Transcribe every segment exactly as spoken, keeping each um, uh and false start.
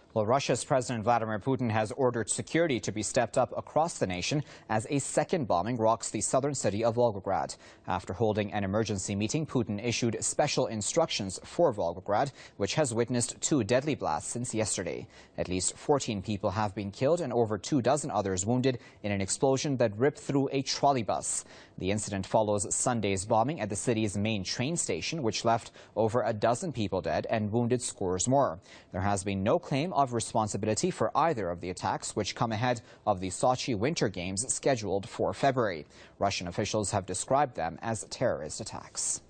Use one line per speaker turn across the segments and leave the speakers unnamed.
Well, Russia's President Vladimir Putin has ordered security to be stepped up across the nation as a second bombing rocks the southern city of Volgograd. After holding an emergency meeting, Putin issued special instructions for Volgograd, which has witnessed two deadly blasts since yesterday. At least fourteen people have been killed and over two dozen others wounded in an explosion that ripped through a trolley bus. The incident follows Sunday's bombing at the city's main train station, which left over a dozen people dead and wounded scores more. There has been no claim of responsibility for either of the attacks, which come ahead of the Sochi Winter Games scheduled for February. Russian officials have described them as terrorist attacks.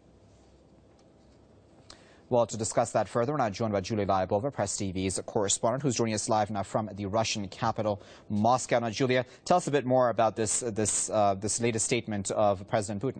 Well, to discuss that further, we're now joined by Julia Lyabova, Press T V's correspondent, who's joining us live now from the Russian capital, Moscow. Now, Julia, tell us a bit more about this this uh, this latest statement of President Putin.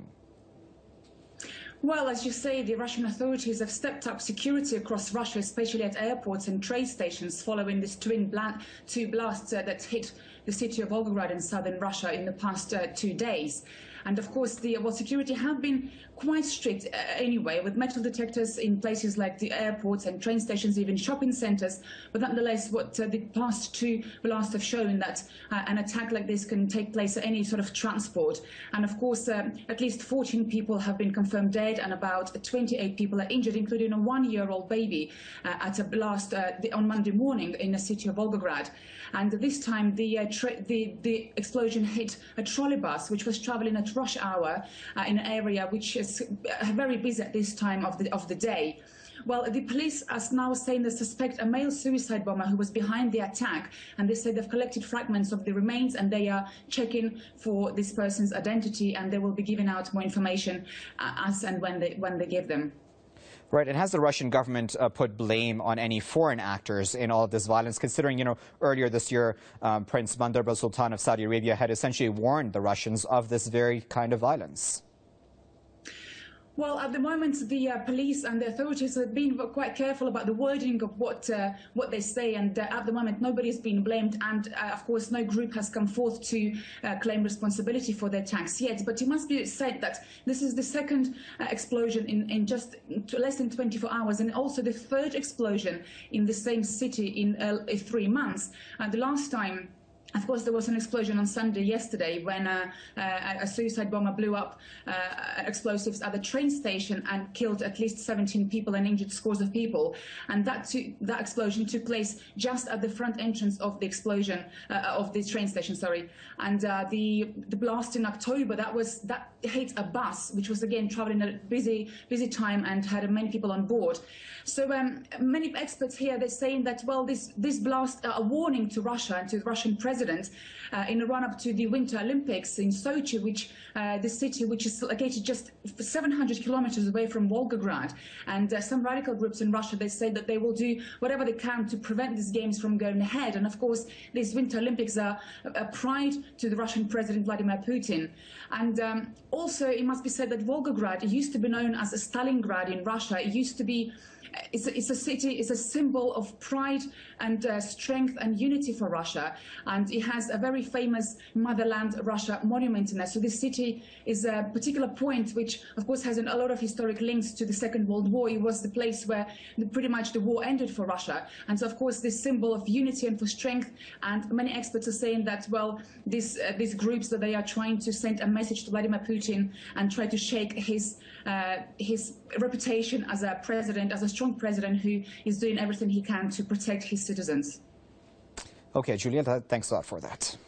Well, as you say, the Russian authorities have stepped up security across Russia, especially at airports and train stations, following these twin bla two blasts uh, that hit the city of Volgograd in southern Russia in the past uh, two days. And of course, the well, security have been quite strict uh, anyway, with metal detectors in places like the airports and train stations, even shopping centres. But nonetheless, what uh, the past two blasts have shown that uh, an attack like this can take place at any sort of transport. And of course, uh, at least fourteen people have been confirmed dead and about twenty-eight people are injured, including a one-year-old baby uh, at a blast uh, the, on Monday morning in the city of Volgograd. And this time, the, uh, the, the explosion hit a trolley bus, which was travelling at rush hour uh, in an area which is very busy at this time of the, of the day. Well, the police are now saying they suspect a male suicide bomber who was behind the attack, and they say they've collected fragments of the remains and they are checking for this person's identity, and they will be giving out more information uh, as and when they, when they give them.
Right, and has the Russian government uh, put blame on any foreign actors in all of this violence, considering, you know, earlier this year, um, Prince Bandar bin Sultan of Saudi Arabia had essentially warned the Russians of this very kind of violence?
Well, at the moment, the uh, police and the authorities have been quite careful about the wording of what uh, what they say, and uh, at the moment, nobody has been blamed, and uh, of course, no group has come forth to uh, claim responsibility for the attacks yet. But it must be said that this is the second uh, explosion in, in just less than twenty-four hours, and also the third explosion in the same city in uh, three months. And the last time, of course, there was an explosion on Sunday yesterday when uh, uh, a suicide bomber blew up uh, explosives at the train station and killed at least seventeen people and injured scores of people. And that, that explosion took place just at the front entrance of the explosion uh, of the train station. Sorry, and uh, the the blast in October that was that hit a bus which was again traveling at a busy busy time and had many people on board. So um, many experts here, they're saying that, well, this this blast uh, a warning to Russia and to the Russian president uh, in the run-up to the Winter Olympics in Sochi, which uh, the city which is located just seven hundred kilometers away from Volgograd. And uh, some radical groups in Russia, they say that they will do whatever they can to prevent these games from going ahead. And of course, these Winter Olympics are a pride to the Russian President Vladimir Putin. And um, also, it must be said that Volgograd used to be known as Stalingrad in Russia. It used to be It's a, it's a city, it's a symbol of pride and uh, strength and unity for Russia. And it has a very famous Motherland Russia monument in there. So this city is a particular point which, of course, has an, a lot of historic links to the Second World War. It was the place where the, pretty much the war ended for Russia. And so, of course, this symbol of unity and for strength. And many experts are saying that, well, these, uh, these groups, that they are trying to send a message to Vladimir Putin and try to shake his, uh, his reputation as a president, as a strong president who is doing everything he can to protect his citizens.
Okay, Julia, thanks a lot for that.